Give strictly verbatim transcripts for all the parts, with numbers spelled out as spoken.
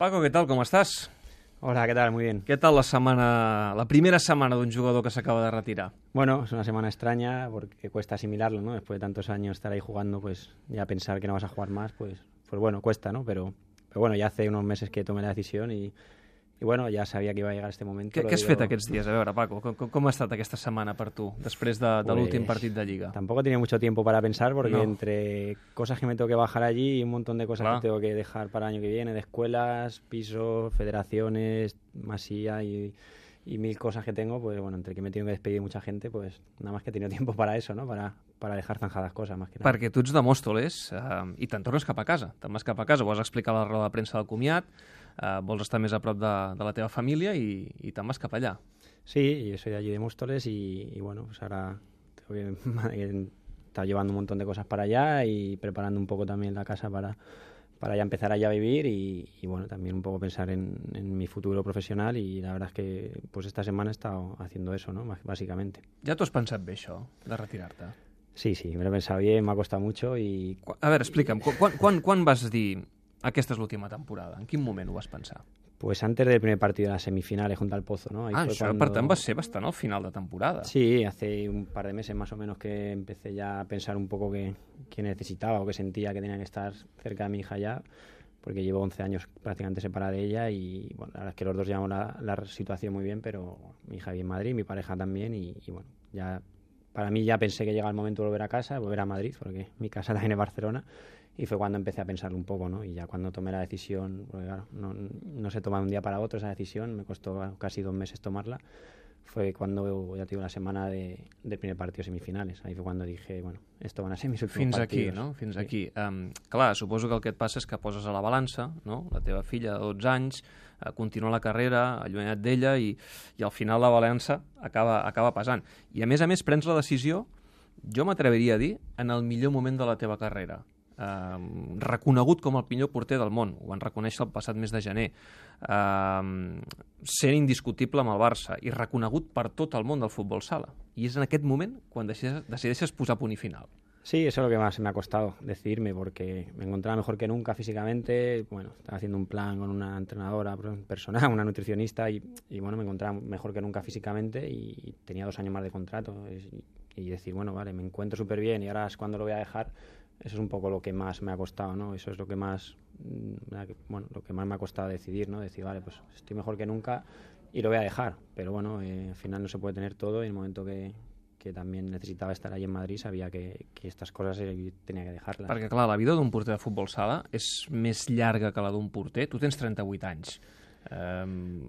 Paco, ¿qué tal? ¿Cómo estás? Hola, ¿qué tal? Muy bien. ¿Qué tal la semana, la primera semana de un jugador que se acaba de retirar? Bueno, es una semana extraña porque cuesta asimilarlo, ¿no? Después de tantos años estar ahí jugando, pues ya pensar que no vas a jugar más, pues, pues bueno, cuesta, ¿no? Pero, pero bueno, ya hace unos meses que tomé la decisión y, i bueno, ja sabia que iba a llegar este moment. Què, què has fet aquests dies? A veure, Paco, com, com ha estat aquesta setmana per tu, després de, de pues, l'últim partit de Lliga? Tampoco he tenido mucho tiempo para pensar porque no. entre cosas que me tengo que bajar allí y un montón de cosas Clar. que tengo que dejar para el año que viene, de escuelas, pisos, federaciones, masía y, y mil cosas que tengo, pues bueno, entre que me tengo que despedir de mucha gente, pues nada más que he tenido tiempo para eso, ¿no? Para, para dejar zanjadas cosas, más que nada. Perquè tu ets de Móstoles eh, i te'n tornes cap a casa. Te'n vas cap a casa, ho has explicat a la roda de premsa del comiat, eh, vols estar més a prop de, de la teva família i, i te'n vas cap allà. Sí, yo soy allí de Móstoles y, y bueno, pues ahora tengo que estar llevando un montón de cosas para allá y preparando un poco también la casa para, para ya empezar allá a vivir y, y bueno, también un poco pensar en, en mi futuro profesional y la verdad es que pues esta semana he estado haciendo eso, ¿no? Básicamente. Ja t'ho has pensat bé, això, de retirar-te? Sí, sí, me lo he pensado bien, me ha costado mucho y... A veure, explica'm, quan, quan, quan vas dir aquesta és l'última temporada? En quin moment ho vas pensar? Pues antes del primer partido de las semifinales junto al Pozo, ¿no? Ahí ah, fue això cuando... per tant va ser bastant al final de temporada. Sí, hace un par de meses más o menos que empecé ya a pensar un poco que, que necesitaba o que sentía que tenía que estar cerca de mi hija ya, porque llevo once años prácticamente separada de ella y bueno, la verdad es que los dos llevamos la, la situación muy bien, pero mi hija vive en Madrid, mi pareja también y, y bueno, ya para mí ya pensé que llegaba el momento de volver a casa, volver a Madrid, porque mi casa también es Barcelona. Y fue cuando empecé a pensarlo un poco, ¿no? Y ya cuando tomé la decisión, porque claro, no, no se toma de un día para otro esa decisión, me costó casi dos meses tomarla, fue cuando, ya te digo, la semana de, del primer partido semifinales. Ahí fue cuando dije, bueno, esto van a ser mis últimos Fins partidos. aquí, no? Fins sí. aquí. Um, clar, suposo que el que et passa és que poses a la balança, no? La teva filla de dotze anys, uh, continua la carrera, allunyat d'ella, i, i al final la balança acaba, acaba pesant. I a més a més prens la decisió, jo m'atreviria a dir, en el millor moment de la teva carrera. Uh, reconegut com el millor porter del món, ho van reconèixer el passat mes de gener, uh, sent indiscutible amb el Barça i reconegut per tot el món del futbol sala, i és en aquest moment quan decideixes, decideixes posar punt i final. Sí, eso es lo que más me ha costado decidirme, porque me encontraba mejor que nunca físicamente, bueno, estaba haciendo un plan con una entrenadora personal, una nutricionista, y, y bueno, me encontraba mejor que nunca físicamente y tenía dos años más de contrato, y, y decir, bueno, vale, me encuentro súper bien y ahora es cuando lo voy a dejar. Eso es un poco lo que más me ha costado, ¿no? Eso es lo que más, bueno, lo que más me ha costado decidir, ¿no? Decir, vale, pues estoy mejor que nunca y lo voy a dejar. Pero bueno, eh, al final no se puede tener todo y en el momento que, que también necesitava estar allí en Madrid sabia que, que estas coses tenia que dejar-les. Perquè, clar, la vida d'un porter de futbol sala és més llarga que la d'un porter. Tu tens trenta-vuit anys. Um,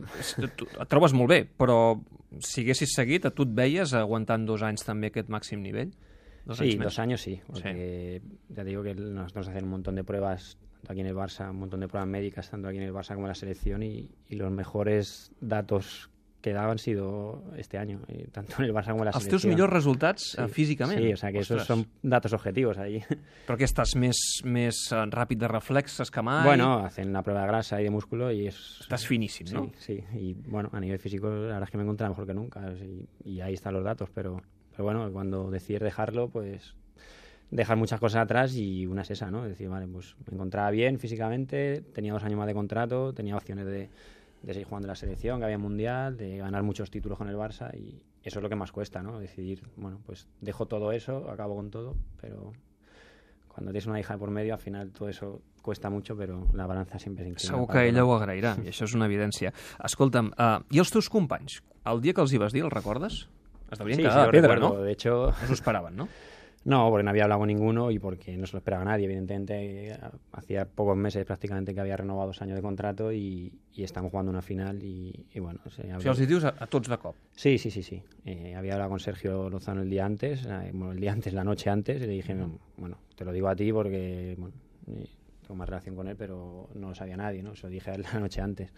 et trobes molt bé, però si haguessis seguit, a tu et veies aguantant dos anys també aquest màxim nivell? Dos sí, años dos años sí, porque sí. Ya te digo que nosotros hacen un montón de pruebas, tanto aquí en el Barça, un montón de pruebas médicas, tanto aquí en el Barça como en la selección, y, y los mejores datos que dado han sido este año, y tanto en el Barça como en la Els selección. Els teus millors resultats sí, físicament? Sí, o sea que Ostres. Esos son datos objetivos ahí. Però que estàs més, més ràpid de reflexes que mai? Bueno, hacen una prueba de grasa y de músculo y es... Estás finíssim, sí, ¿no? Sí, y bueno, a nivel físico la verdad es que me encontraba mejor que nunca, y, y ahí están los datos, pero... Pero bueno, cuando decides dejarlo, pues dejar muchas cosas atrás y una es esa, ¿no? Es decir, vale, pues me encontraba bien físicamente, tenía dos años más de contrato, tenía opciones de, de seguir jugando en la selección, que había mundial, de ganar muchos títulos con el Barça y eso es lo que más cuesta, ¿no? Decidir, bueno, pues dejo todo eso, acabo con todo, pero cuando tienes una hija de por medio, al final todo eso cuesta mucho, però la balança sempre s'inclina. Segur que ella ho agrairà, sí. I això és una evidència. Escolta'm, uh, i els teus companys? El dia que els hi vas dir, els recordes? Es deurien sí, quedar sí, de pedra, recuerdo. ¿no? De hecho... No s'ho esperaven, ¿no? No, porque no había hablado con ninguno y porque no se lo esperaba nadie. Evidentemente, hacía pocos meses prácticamente que había renovado dos años de contrato y, y estamos jugando una final y, y bueno... O sea, o sigui, els hi dius a, a tots de cop? Sí, sí, sí, sí. Eh, había hablado con Sergio Lozano el día antes, eh, bueno, el día antes, la noche antes, y le dije, no, bueno, te lo digo a ti porque, bueno, eh, tengo más relación con él, pero no lo sabía nadie, ¿no? Se lo dije a él la noche antes.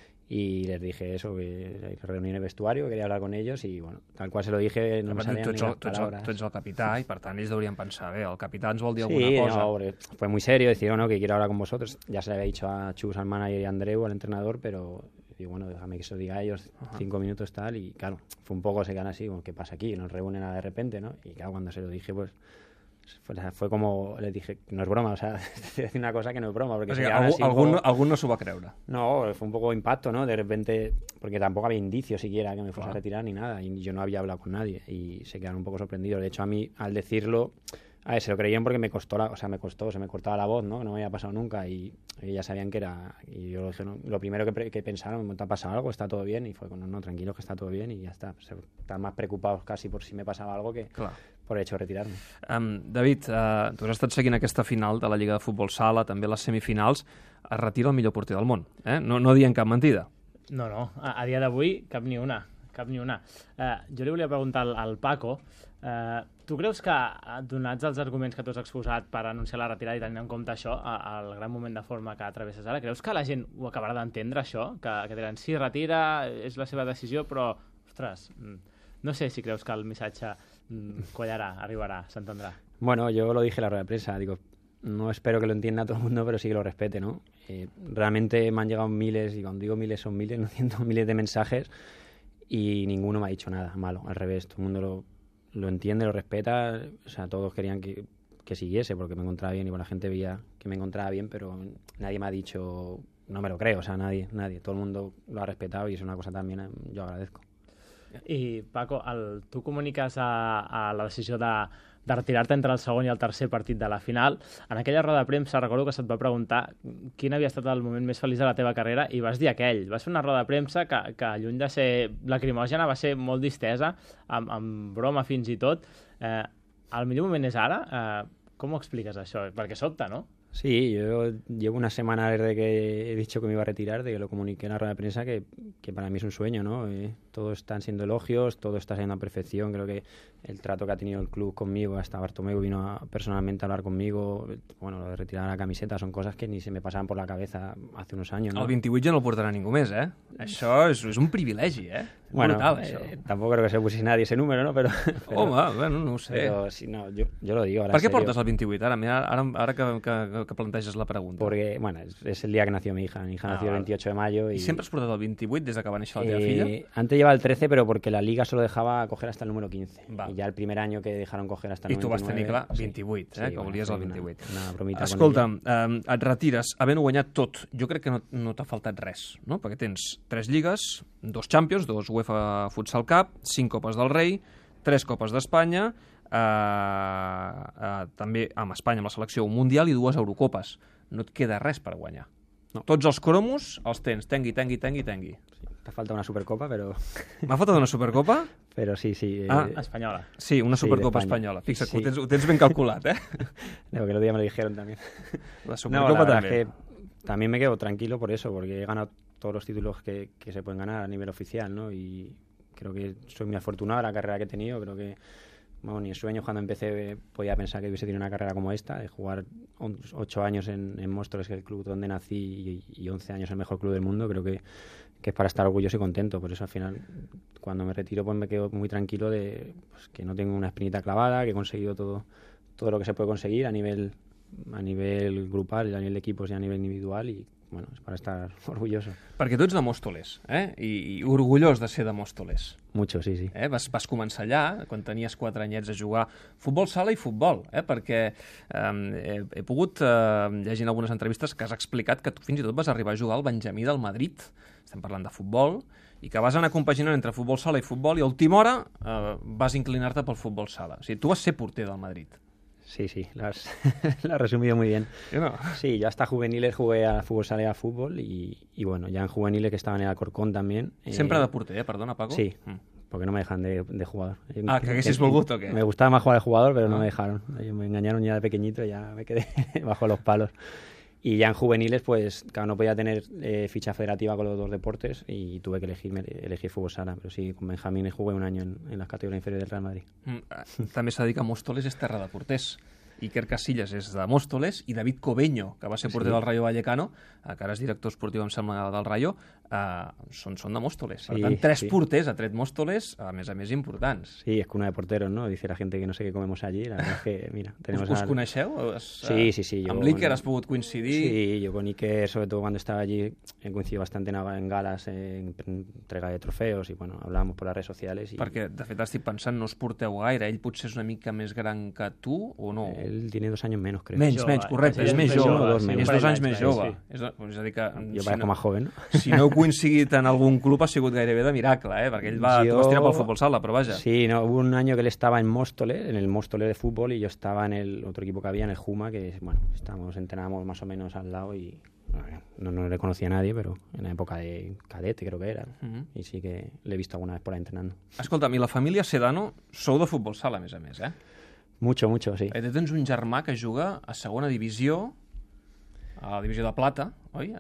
Y les dije eso, que hay reunión en el vestuario, que quería hablar con ellos y bueno, tal cual se lo dije, no me salían tu ni ets el, las tu ets palabras. El, tu ets el capità i per tant ells deurien pensar, bé, el capità ens vol dir sí, alguna cosa. No, hombre, fue muy serio, decir, no, que quiero hablar con vosotros. Ya se le había dicho a Chus, al manager y a Andreu, al entrenador, pero digo, bueno, déjame que se lo diga a ellos, uh-huh. cinco minutos tal, y claro, fue un poco, se quedan así, bueno, ¿qué pasa aquí? Nos reúnen de repente, ¿no? Y claro, cuando se lo dije, pues Fue, fue como, le dije, no es broma, o sea, te decir una cosa que no es broma. Porque o sigui, sería algú, así un algun, poco... algun no s'ho va creure. No, fue un poco impacto, ¿no? De repente, porque tampoco había indicios siquiera que me fuese Claro. a retirar ni nada, y yo no había hablado con nadie, y se quedaron un poco sorprendidos. De hecho, a mí, al decirlo, a ver, se lo creían porque me costó, la, o sea, me costó, se me cortaba la voz, ¿no? Que no me había pasado nunca, y, y ya sabían que era, y yo dije, no, lo primero que, pre, que pensaron, ¿te ha pasado algo? ¿Está todo bien? Y fue, no, no, tranquilo, que está todo bien, y ya está. Se, estaban más preocupados casi por si me pasaba algo que... Clar. por el hecho de retirarme. Um, David, uh, tu has estat seguint aquesta final de la Lliga de Futbol Sala, també les semifinals, es retira el millor porter del món. Eh? No, no dient cap mentida. No, no, a, a dia d'avui cap ni una, cap ni una. Uh, jo li volia preguntar al, al Paco, uh, tu creus que, donats els arguments que tu has exposat per anunciar la retirada i tenint en compte això, el gran moment de forma que travesses ara, creus que la gent ho acabarà d'entendre, això? Que, que diran, sí, retira, és la seva decisió, però, ostres, no sé si creus que el missatge collará, arribará, se entenderá. Bueno, yo lo dije en la rueda de prensa, digo, no espero que lo entienda todo el mundo, pero sí que lo respete, ¿no? Eh, realmente me han llegado miles, y cuando digo miles son miles, no cientos, miles de mensajes, y ninguno me ha dicho nada malo, al revés, todo el mundo lo, lo entiende, lo respeta, o sea, todos querían que, que siguiese porque me encontraba bien y bueno, la gente veía que me encontraba bien, pero nadie me ha dicho, no me lo creo, o sea, nadie, nadie, todo el mundo lo ha respetado y es una cosa también yo agradezco. I, Paco, el, tu comuniques a, a la decisió de, de retirar-te entre el segon i el tercer partit de la final. En aquella roda de premsa recordo que se't va preguntar quin havia estat el moment més feliç de la teva carrera i vas dir aquell. Vas fer una roda de premsa que, que lluny de ser lacrimògena va ser molt distesa, amb, amb broma fins i tot. Eh, el millor moment és ara? Eh, com ho expliques això? Perquè sobta, no? Sí, yo llevo una semana desde que he dicho que me iba a retirar, de que lo comuniqué en la rueda de prensa, que, que para mí es un sueño, ¿no? Eh, todo están siendo elogios, todo está siendo a perfección. Creo que el trato que ha tenido el club conmigo, hasta Bartomeu vino a, personalmente a hablar conmigo. Bueno, lo de retirar la camiseta son cosas que ni se me pasaban por la cabeza hace unos años, ¿no? El vint-i-vuit ja no el portarà ningú més, eh? Això és, és un privilegi, eh? Bueno, brutal, això. Eh, tampoco creo que se pusiese nadie ese número, ¿no? Pero, pero Home, bueno, no ho sé. Pero si no, yo, yo lo digo. Ahora Per què en serio, portes el vint-i-vuit? Ara, mira, ara, ara que, que, que planteges la pregunta. Porque, bueno, es, es el día que nació mi hija. Mi hija Ah, nació el vale. veintiocho de mayo. Y, I sempre has portat el vint-i-vuit des de que va néixer la teva Eh, filla? antes llevaba el trece, pero porque la liga solo dejaba coger hasta el número quince. Va. Y ya el primer año que dejaron coger hasta el I tu vas tenir clar sí. vint-i-vuit, eh? Sí, que bueno, volies fue el una- vint-i-vuit. Una bromita Escolta, con ella. eh, et retires havent guanyat tot. Jo crec que no, no t'ha faltat res, no? Perquè tens tres lligues, dos Champions, dos UEFA Futsal Cup, cinc Copes del Rei, tres Copes d'Espanya, eh, eh, també amb Espanya, amb la selecció, un Mundial i dues Eurocopes. No et queda res per guanyar. No. Tots els cromos els tens, tengui, tengui, tengui, tengui. Sí, te falta una Supercopa, pero, M'ha faltat una Supercopa? pero sí, sí. eh, Ah, Espanyola. Sí, una Sí, Supercopa d'Espanya. espanyola. Fixa't, Sí. ho, tens, ho tens ben calculat, eh? no, que el otro día me lo dijeron también. La No, Supercopa la verdad també. es que también me quedo tranquilo por eso, porque he ganado todos los títulos que, que se pueden ganar a nivel oficial, ¿no? Y creo que soy muy afortunado en la carrera que he tenido. Creo que, bueno, ni en sueños cuando empecé podía pensar que hubiese tenido una carrera como esta, de jugar on- ocho años en, en Móstoles, que es el club donde nací, y, y once años en el mejor club del mundo. Creo que, que es para estar orgulloso y contento. Por eso al final, cuando me retiro, pues me quedo muy tranquilo de pues, que no tengo una espinita clavada, que he conseguido todo, todo lo que se puede conseguir a nivel a nivel grupal, a nivel de equipos y a nivel individual, y bueno, es para estar orgulloso. Perquè tu ets de Móstoles, eh? I, i orgullós de ser de Móstoles. Mucho, sí, sí. Eh? Vas, vas començar allà, quan tenies quatre anyets, a jugar futbol sala i futbol, eh? Perquè eh, he, he pogut, eh, llegint algunes entrevistes, que has explicat que tu fins i tot vas arribar a jugar al Benjamí del Madrid, estem parlant de futbol, i que vas anar compaginant entre futbol sala i futbol, i a última hora eh, vas inclinar-te pel futbol sala. O sigui, tu vas ser porter del Madrid. Sí, sí, lo has, lo has resumido muy bien. Jo no. Sí, yo hasta juveniles jugué a fútbol sala y a fútbol, y, y bueno, ya en juveniles que estaban en el Alcorcón también. Sempre eh, de porter, eh? Perdona, Paco. Sí, Mm. porque no me dejan de, de jugador. Ah, que haguessis volgut o què? Me gustaba más jugar de jugador, pero Ah. no me dejaron. Ellos me engañaron ya de pequeñito y ya me quedé bajo los palos. Y ya en juveniles, pues, claro, no podía tener eh, ficha federativa con los dos deportes y tuve que elegirme, elegir fútbol sala. Pero sí, con Benjamín jugué un año en, en las categorías inferiores del Real Madrid. Mm, eh, També s'ha de dir que Móstoles és terra de porters. Iker Casillas és de Móstoles, i David Cobeño, que va ser porter sí. del Rayo Vallecano, que ara és director esportiu, em sembla, del Rayo, uh, són, són de Móstoles. Sí, per tant, tres sí. porters a tret Móstoles, a més a més importants. Sí, es cuna de porteros, ¿no? Dice la gente que no sé qué comemos allí. La verdad es que, mira, tenemos... Us, us al... coneixeu? Es, sí, sí, sí. Amb l'Iker has pogut coincidir? Sí, yo con Iker, sobre todo cuando estaba allí, he coincidido bastante en, en galas, en entrega de trofeos, y bueno, hablábamos por las redes sociales. Y... Perquè, de fet, estic pensant, no us porteu gaire. Ell potser és una mica més gran que tu, o no? Él tiene dos años menos, creo. Menys, menys, correcte, és més jove. Dos és dos anys més jove. Sí. És, és a dir que... Jo parezco más joven, no? Si no heu coincidit en algún club ha sigut gairebé de miracle, eh? Perquè ell va, yo... tu vas tirar pel futbol sala, però vaja. Sí, no, hubo un año que él estaba en Móstoles, en el Móstoles de fútbol, y yo estaba en el otro equipo que había, en el Juma, que, bueno, estábamos, entrenábamos más o menos al lado y... No, no le conocía a nadie, pero en la época de cadete creo que era. Uh-huh. I sí que l'he vist alguna vez por ahí entrenando. Escolta'm, i la família Sedano sou de futbol sala, a més a més, eh? Mucho, mucho, sí. Eh, tens un germà que juga a segona divisió, a la divisió de plata, oi?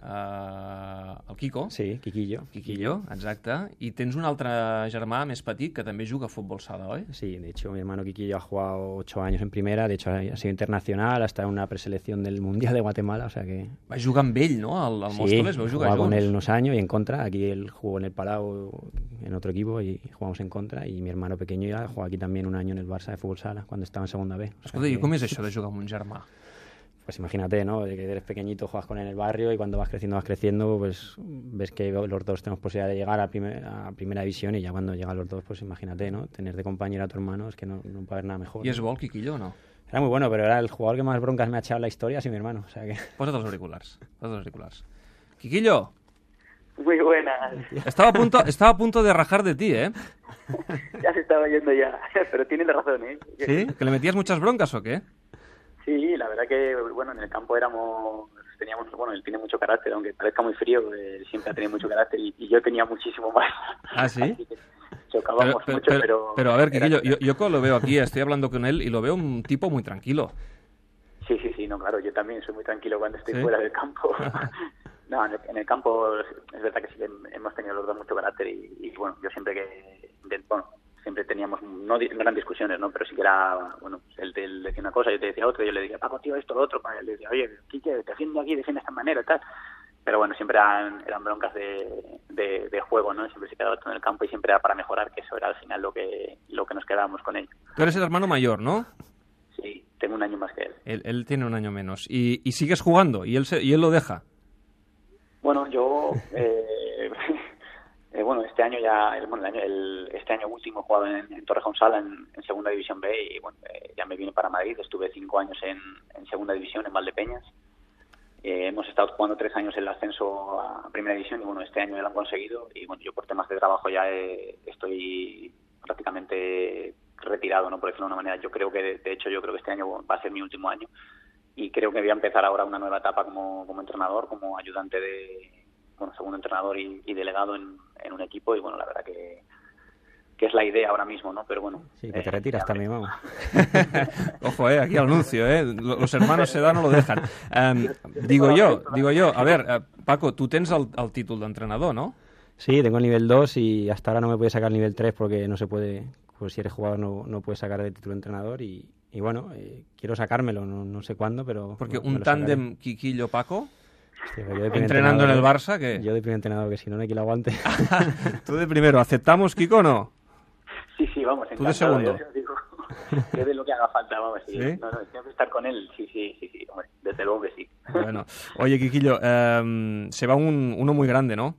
Uh, el Kiko. Sí, Quiquillo. Quiquillo, exacte. I tens un altre germà més petit que també juga a futbol sala, oi? Sí, de hecho mi hermano Quiquillo ha jugado ocho años en primera, de hecho ha sido internacional, hasta en una preselección del Mundial de Guatemala, o sea que... Va jugar amb ell, no? Al, al sí, Móstoles, vau jugar junts. Sí, con él unos años y en contra, aquí él jugó en el Palau en otro equipo y jugamos en contra, y mi hermano pequeño ya jugó aquí también un año en el Barça de fútbol sala, cuando estaba en segunda B. Escolta, o sea que... i com és això de jugar amb un germà? Pues imagínate, ¿no? De que eres pequeñito, juegas con él en el barrio y cuando vas creciendo, vas creciendo, pues ves que los dos tenemos posibilidad de llegar a, primer, a primera división, y ya cuando llegan los dos, pues imagínate, ¿no? Tener de compañero a tu hermano, es que no, no puede haber nada mejor. ¿Y es bo el Quiquillo o no? Era muy bueno, pero era el jugador que más broncas me ha echado en la historia, sí, mi hermano. O sea que... Posa't els auriculars. Posa't els auriculars. Quiquillo. Muy buenas. Estaba a punto, estaba a punto de rajar de ti, ¿eh? Ya se estaba yendo ya, pero tienes razón, ¿eh? ¿Sí? ¿Que le metías muchas broncas o qué? Sí, la verdad que, bueno, en el campo éramos, teníamos, bueno, él tiene mucho carácter, aunque parezca muy frío, eh, siempre ha tenido mucho carácter, y, y yo tenía muchísimo más. ¿Ah, sí? Chocábamos pero, mucho, pero, pero... Pero a ver, Quiquillo, yo, yo lo veo aquí, estoy hablando con él y lo veo un tipo muy tranquilo. Sí, sí, sí, no, claro, yo también soy muy tranquilo cuando estoy ¿Sí? fuera del campo. No, en el, en el campo es verdad que sí que hemos tenido los dos mucho carácter, y, y bueno, yo siempre que, de, bueno, siempre teníamos, no, no eran discusiones, ¿no? Pero sí que era, bueno, él, él decía una cosa, yo te decía otra, yo le decía, Paco, tío, esto, lo otro, él le decía, oye, Quique, defiende aquí, defiende de esta manera y tal. Pero bueno, siempre eran, eran broncas de, de, de juego, ¿no? Siempre se quedaba todo en el campo y siempre era para mejorar, que eso era al final lo que, lo que nos quedábamos con él. Tú eres el hermano mayor, ¿no? Sí, tengo un año más que él. Él, él tiene un año menos. ¿Y, y sigues jugando? ¿Y él, se, y él lo deja? Bueno, yo... Eh, eh, bueno, este año ya... El, bueno, el año, el, este año último he jugado en, en Torrejón Sala, en, en Segunda División B, y bueno, eh, ya me vine para Madrid. Estuve cinco años en, en Segunda División, en Valdepeñas. Eh, hemos estado jugando tres años el ascenso a Primera División, y bueno, este año ya lo han conseguido. Y bueno, yo por temas de trabajo ya eh, estoy prácticamente retirado, ¿no? Por decirlo de una manera. Yo creo que, de, de hecho, yo creo que este año va a ser mi último año. Y creo que voy a empezar ahora una nueva etapa como, como entrenador, como ayudante de, bueno, segundo entrenador y, y delegado en, en un equipo, y bueno, la verdad que, que es la idea ahora mismo, ¿no? Pero bueno. Sí, que te retiras eh, también, vamos. Ojo, eh, aquí al anuncio, eh. Los hermanos Sedano lo dejan. Um, digo yo, digo yo, a ver, uh, Paco, tú tens el, el títol d'entrenador, ¿no? Sí, tengo el nivel dos y hasta ahora no me puede sacar el nivel tres porque no se puede, pues si eres jugador no, no puedes sacar el título de entrenador, y, y bueno, eh, quiero sacármelo, no, no sé cuándo, pero... Porque no, un tándem Quiquillo-Paco, entrenando en el Barça, que... Yo de primer entrenador, que si no, no hay quien lo aguante. Tú de primero, ¿aceptamos, Kiko, o no? Sí, sí, vamos, ¿Tú de segundo? Yo, digo, yo de lo que haga falta, vamos, sí. ¿Sí? No, no, tengo que estar con él, sí, sí, sí, sí, hombre, desde luego que sí. Bueno, oye, Quiquillo, eh, se va un, uno muy grande, ¿no?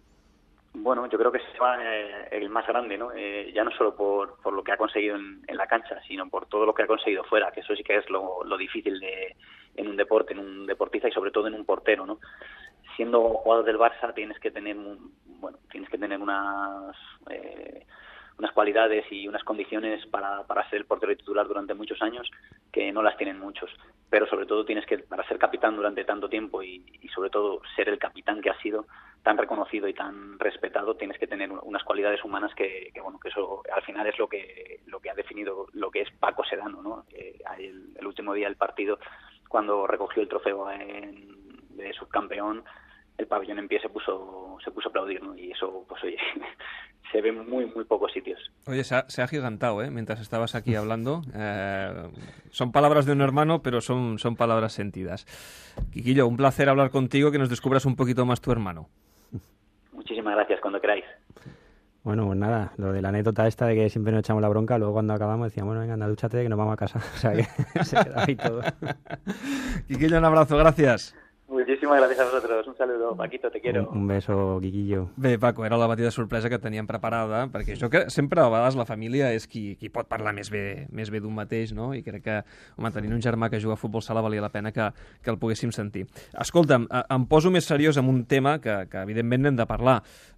Bueno, yo creo que se va eh, el más grande, ¿no? Eh, ya no solo por, por lo que ha conseguido en, en la cancha, sino por todo lo que ha conseguido fuera, que eso sí que es lo, lo difícil de, en un deporte, en un deportista y sobre todo en un portero, ¿no? Siendo jugador del Barça tienes que tener, un, bueno, tienes que tener unas eh, unas cualidades y unas condiciones para, para ser el portero titular durante muchos años que no las tienen muchos, pero sobre todo tienes que, para ser capitán durante tanto tiempo y, y sobre todo ser el capitán que has sido, tan reconocido y tan respetado, tienes que tener unas cualidades humanas que, que bueno, que eso al final es lo que lo que ha definido lo que es Paco Sedano, ¿no? Eh, el, el último día del partido, cuando recogió el trofeo en, de subcampeón, el pabellón en pie se puso se puso a aplaudir, ¿no? Y eso, pues oye, se ve en muy, muy pocos sitios. Oye, se ha, se ha agigantado, ¿eh? Mientras estabas aquí hablando. Eh, son palabras de un hermano, pero son, son palabras sentidas. Quiquillo, un placer hablar contigo, que nos descubras un poquito más tu hermano. Muchísimas gracias, cuando queráis. Bueno, pues nada, lo de la anécdota esta de que siempre nos echamos la bronca, luego cuando acabamos decíamos, bueno, venga, anda, dúchate, que nos vamos a casa. O sea, que se queda ahí todo. Quiquillo, un abrazo, gracias. Muchísimas gràcies a vosaltres. Un saludo, Paquito, te quiero. Un, un beso, Quiquillo. Bé, Paco, era la batida sorpresa que teníem preparada, perquè jo que sempre a vegades la família és qui, qui pot parlar més bé, més bé d'un mateix, no? I crec que, home, tenint un germà que juga a futbol sala valia la pena que, que el poguéssim sentir. Escolta'm, em poso més seriós amb un tema que, que evidentment n'hem de parlar.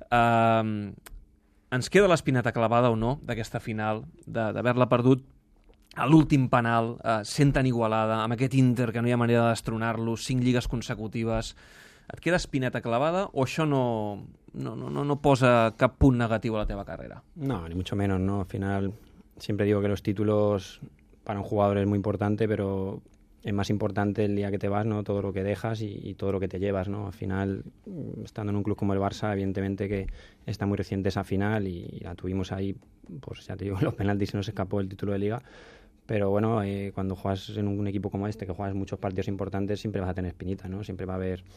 Uh, ens queda l'espineta clavada o no d'aquesta final, d'haver-la perdut a l'últim penal, eh, sent tan igualada, amb aquest Inter que no hi ha manera de destronar-lo, cinc lligues consecutives. Et queda espineta clavada o això no, no, no, no posa cap punt negatiu a la teva carrera? No, ni mucho menos, ¿no? Al final, siempre digo que los títulos para un jugador es muy importante, pero es más importante el día que te vas, ¿no? Todo lo que dejas y, y todo lo que te llevas, ¿no? Al final, estando en un club como el Barça, evidentemente que está muy reciente esa final y, y la tuvimos ahí, pues ya te digo, los penaltis se nos escapó el título de Liga. Pero bueno, eh, cuando juegas en un equipo como este, que juegas muchos partidos importantes, siempre vas a tener espinita, ¿no? Siempre va a haber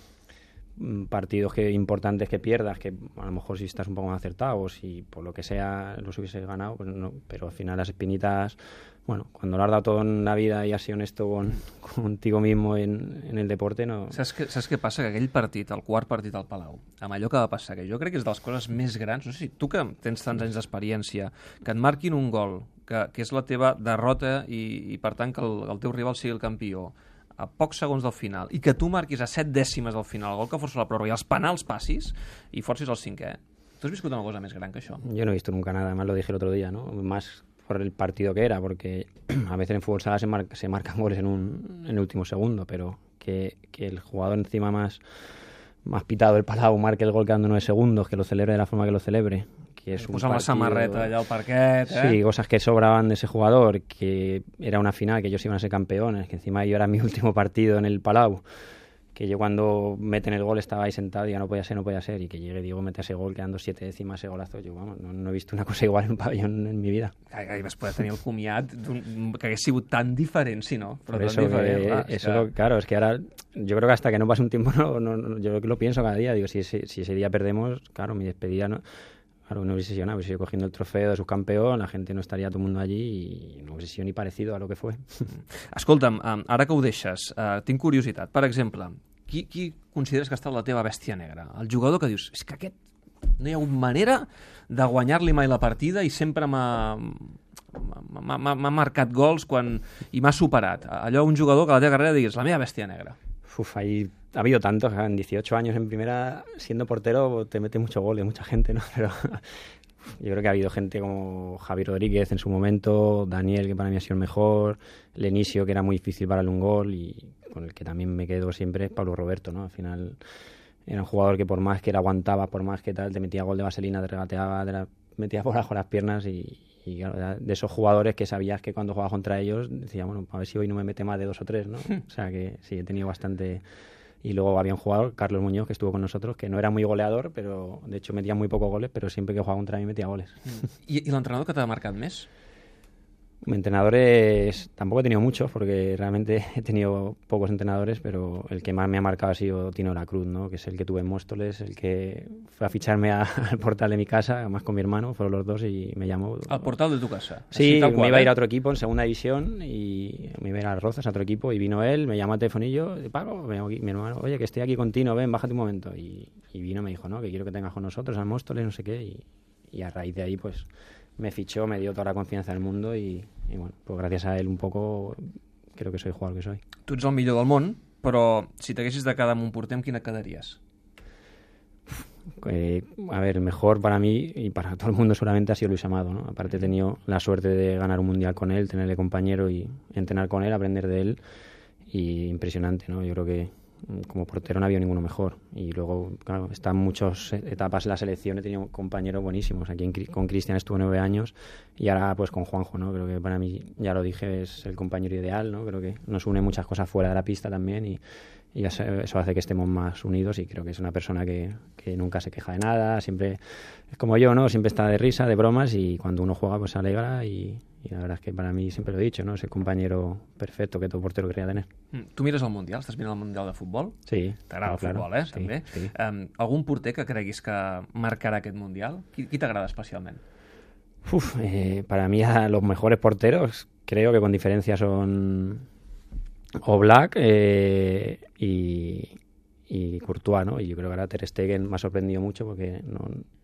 mm, partidos que, importantes que pierdas, que a lo mejor si estás un poco más acertado o si por lo que sea los hubieses ganado, pues no, pero al final las espinitas, bueno, cuando lo has dado todo en la vida y has sido honesto con, contigo mismo en, en el deporte, no... Saps què, saps què passa? Que aquell partit, el quart partit al Palau, amb allò que va passar, que jo crec que és de les coses més grans, no sé si tu que tens tants anys d'experiència, que et marquin un gol, que, que és la teva derrota i, i per tant que el, el teu rival sigui el campió a pocs segons del final, i que tu marquis a set dècimes del final el gol que força la pròrroga i els penals passis i forcis el cinquè. Tu has viscut una cosa més gran que això? Yo no he visto nunca nada, además lo dije el otro día, ¿no? Más por el partido que era, porque a veces en fútbol sala se, mar se marcan goles en, un, en el último segundo, pero que, que el jugador encima más, más pitado del Palau marque el gol quedando nueve segundos, que lo celebre de la forma que lo celebre, que es un posant la samarreta allà al parquet, eh? Sí, cosas que sobraban de ese jugador, que era una final, que ellos iban a ser campeones, que encima yo era mi último partido en el Palau, que yo cuando meten el gol estaba ahí sentado y ya no podía ser, no podía ser, y que llegue Diego, mete ese gol quedando siete décimas, ese golazo, yo vamos, no, no he visto una cosa igual en un pabellón en mi vida. Que vas poder tenir el comiat que hagués sigut tan diferent, si no? Pero Por eso, diferent, que, ah, eso que... Lo, claro, es que ahora yo creo que hasta que no pase un tiempo, no, no, no, yo lo pienso cada día, digo, si ese, si ese día perdemos, claro, mi despedida no... Claro, no hubiese sido nada, hubiese sido cogiendo el trofeo de subcampeón, la gente no estaria todo el mundo allí i no hubiese sido ni parecido a lo que fue. Escolta'm, ara que ho deixes, uh, tinc curiositat. Per exemple, qui, qui consideres que ha estat la teva bèstia negra? El jugador que dius, és que aquest no hi ha hagut manera de guanyar-li mai la partida i sempre m'ha marcat gols quan, i m'ha superat. Allò, un jugador que a la teva carrera diguis, la meva bèstia negra. Uf, ahí ha habido tantos, en dieciocho años en primera, siendo portero te mete mucho goles, mucha gente, ¿no? Pero yo creo que ha habido gente como Javi Rodríguez en su momento, Daniel, que para mí ha sido el mejor, Lenisio, que era muy difícil pararle un gol, y con el que también me quedo siempre es Pablo Roberto, ¿no? Al final era un jugador que por más que le aguantaba, por más que tal, te metía gol de vaselina, te regateaba, te la metía por abajo las piernas y... Y claro, de esos jugadores que sabías que cuando jugabas contra ellos decía, bueno, a ver si hoy no me mete más de dos o tres, ¿no? O sea que sí, he tenido bastante... Y luego había un jugador, Carlos Muñoz, que estuvo con nosotros, que no era muy goleador, pero de hecho metía muy pocos goles, pero siempre que jugaba contra mí metía goles. I, i l'entrenador que t'ha marcat més? Entrenadores tampoco he tenido muchos, porque realmente he tenido pocos entrenadores, pero el que más me ha marcado ha sido Tino La Cruz, ¿no? Que es el que tuve en Móstoles, el que fue a ficharme a, al portal de mi casa, además con mi hermano, fueron los dos y me llamó. ¿Al portal de tu casa? Sí, cual, me iba a ir a otro equipo en segunda división y me iba a ir a Rozas, a otro equipo, y vino él, me llamó a telefonillo, Paco, aquí, mi hermano, oye, que estoy aquí con Tino, ven, bájate un momento. Y, y vino, me dijo, no, que quiero que tengas con nosotros al Móstoles, no sé qué, y, y a raíz de ahí, pues... me fichó, me dio toda la confianza del mundo y, y bueno, pues gracias a él un poco creo que soy el jugador que soy. Tu ets el millor del món, però si t'haguessis de quedar amb un porter, amb quin et quedaries? Eh, a ver, el mejor para mí y para todo el mundo seguramente ha sido Luis Amado, ¿no? Aparte he tenido la suerte de ganar un mundial con él, tenerle compañero y entrenar con él, aprender de él, y impresionante, ¿no? Yo creo que como portero no había ninguno mejor. Y luego, claro, están muchas etapas en la selección, he tenido compañeros buenísimos. Aquí en, con Cristian estuve nueve años y ahora pues con Juanjo, ¿no? Creo que para mí, ya lo dije, es el compañero ideal, ¿no? Creo que nos une muchas cosas fuera de la pista también y, y eso, eso hace que estemos más unidos y creo que es una persona que, que nunca se queja de nada, siempre es como yo, ¿no? Siempre está de risa, de bromas y cuando uno juega pues se alegra y, y la verdad es que para mí siempre lo he dicho, ¿no? Es el compañero perfecto que todo portero quería tener. Tu mires el Mundial? Estàs mirant el Mundial de futbol? Sí. T'agrada el claro, futbol, eh? sí, També. sí. Um, algun porter que creguis que marcarà aquest Mundial? Qui, qui t'agrada especialment? Uf, eh, para mí a los mejores porteros creo que con diferencia son Oblak eh, y, y Courtois, ¿no? Y yo creo que ahora Ter Stegen me ha sorprendido mucho porque no,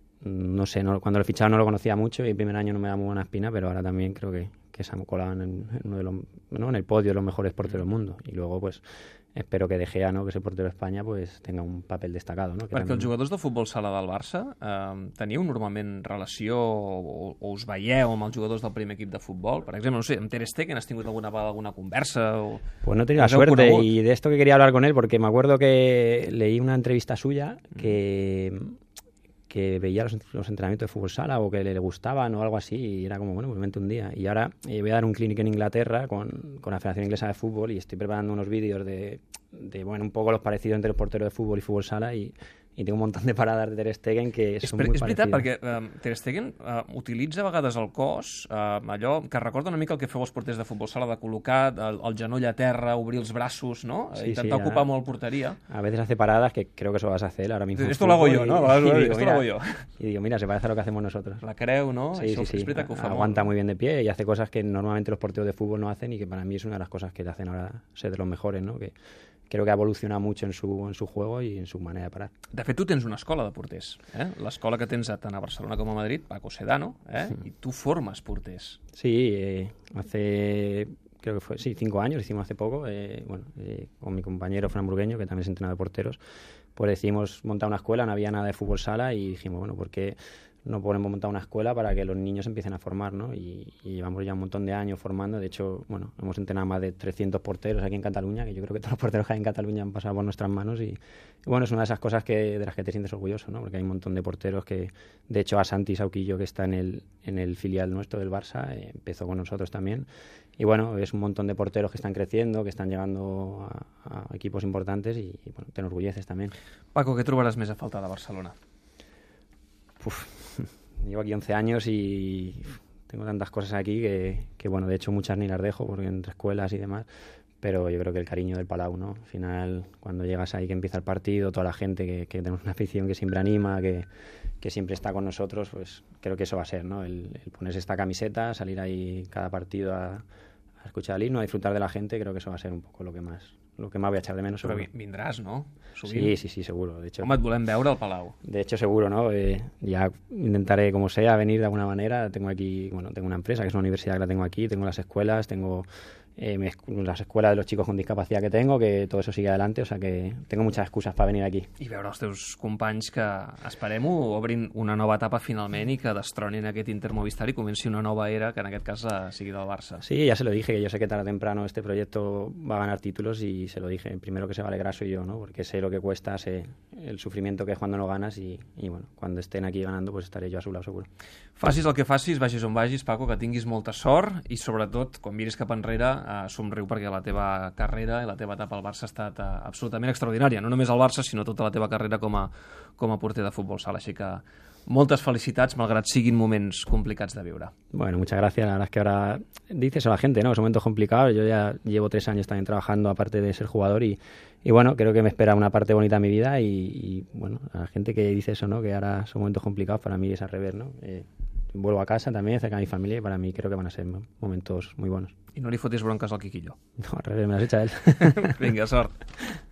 no sé, no, cuando lo fichaba no lo conocía mucho y el primer año no me da muy buena espina, pero ahora también creo que, que se han colado en, en, uno de los, ¿no? en el podio de los mejores porteros del mundo. Y luego, pues, espero que De Gea, ¿no? que es el portero de España, pues tenga un papel destacado, ¿no? Que Perquè también... els jugadors de futbol sala del Barça eh, teníeu normalment relació o, o us veieu amb els jugadors del primer equip de futbol? Per exemple, no sé, amb Ter Stegen has tingut alguna vegada alguna conversa? O... Pues no he tenido la Us heu suerte conegut? y de esto que quería hablar con él porque me acuerdo que leí una entrevista suya que... que veía los, los entrenamientos de fútbol sala o que le, le gustaban o algo así y era como, bueno, pues vente un día. Y ahora eh, voy a dar un clinic en Inglaterra con, con la Federación Inglesa de Fútbol y estoy preparando unos vídeos de, de, bueno, un poco los parecidos entre los porteros de fútbol y fútbol sala y, y tengo un montón de paradas de Ter Stegen que És, son per, muy és veritat, parecidas. perquè um, Ter Stegen uh, utilitza a vegades el cos, uh, allò que recorda una mica el que feu els porters de futbol sala, de col·locar el, el genoll a terra, obrir els braços, no? Sí, Intentar sí, ocupar ara- molt porteria. A veces hace paradas que creo que eso vas a hacer ahora mismo. en Esto lo hago fútbol yo, y- ¿no? Vas a y ver, digo, esto lo mira, hago yo. Y digo, mira, se parece a lo que hacemos nosotros. La creu, no? Sí, Això sí, sí. és veritat que ho fa Aguanta molt. muy bien de pie y hace cosas que normalmente los porteros de fútbol no hacen y que para mí es una de las cosas que le hacen ahora ser de los mejores, ¿no? Que creo que ha evolucionado mucho en su, en su juego y en su manera de parar. De fet, tu tens una escola de porters, eh? L'escola que tens tant a Barcelona com a Madrid, Paco Sedano, eh? I tu formes porters. Sí, eh, hace, creo que fue, sí, cinco años, hicimos hace poco, eh, bueno, eh, con mi compañero Fran Burgueño, que también es entrenador de porteros, pues decidimos montar una escuela, no había nada de fútbol sala y dijimos, bueno, ¿por qué no podemos montar una escuela para que los niños empiecen a formar, ¿no? Y, y llevamos ya un montón de años formando, de hecho, bueno, hemos entrenado más de trescientos porteros aquí en Cataluña, que yo creo que todos los porteros que hay en Cataluña han pasado por nuestras manos y, y bueno, es una de esas cosas que, de las que te sientes orgulloso, ¿no? Porque hay un montón de porteros que, de hecho, a Santi Sauquillo, que está en el, en el filial nuestro del Barça, eh, empezó con nosotros también. Y bueno, es un montón de porteros que están creciendo, que están llegando a, a equipos importantes y, y bueno, te enorgulleces también. Paco, què trobaràs més a faltar de Barcelona? Uf, llevo aquí once años y tengo tantas cosas aquí que, que, bueno, de hecho muchas ni las dejo porque entre escuelas y demás, pero yo creo que el cariño del Palau, ¿no? Al final, cuando llegas ahí que empieza el partido, toda la gente que, que tenemos una afición que siempre anima, que, que siempre está con nosotros, pues creo que eso va a ser, ¿no? El, el ponerse esta camiseta, salir ahí cada partido a, a escuchar el himno, a disfrutar de la gente, creo que eso va a ser un poco lo que más, lo que más voy a echar de menos. Però Seguro. vi- vindràs, no? Sovint. Sí, sí, sí, seguro. De hecho, Home, et volem veure al Palau. De hecho, seguro, ¿no? Eh, ya intentaré, como sea, venir de alguna manera. Tengo aquí, bueno, tengo una empresa que es una universidad que la tengo aquí, tengo las escuelas, tengo eh, mi escu- las escuelas de los chicos con discapacidad que tengo, que todo eso sigue adelante, o sea que tengo muchas excusas para venir aquí. I veure els teus companys que, esperem-ho, obrin una nova etapa finalment i que destronin aquest Inter Movistar i comenci una nova era, que en aquest cas eh, sigui del Barça. Sí, ya se lo dije, que yo sé que tarde o temprano este proyecto va a ganar títulos y se lo dije. El primero que se va a alegrar soy yo, ¿no? Porque sé lo que cuesta, sé el sufrimiento que es cuando no ganas y, y bueno, cuando estén aquí ganando, pues estaré yo a su lado seguro. Facis el que facis, vagis on vagis, Paco, que tinguis molta sort i, sobretot, quan miris cap enrere, eh, somriu perquè la teva carrera i la teva etapa al Barça ha estat eh, absolutament extraordinària. No només al Barça, sinó tota la teva carrera com a, com a porter de futbol sala. Així que moltes felicitats, malgrat siguin moments complicats de viure. Bueno, muchas gracias. La verdad es que ahora dices a la gente, ¿no? Son momentos complicados. Yo ya llevo tres años también trabajando, aparte de ser jugador, y, y bueno, creo que me espera una parte bonita en mi vida. Y, y bueno, a la gente que dice eso, ¿no? Que ahora son momentos complicados, para mí es al revés, ¿no? Eh, vuelvo a casa también, cerca de mi familia, y para mí creo que van a ser momentos muy buenos. I no li fotis bronques al Quiquillo. No, al revés, me las echa él. Vinga, sort.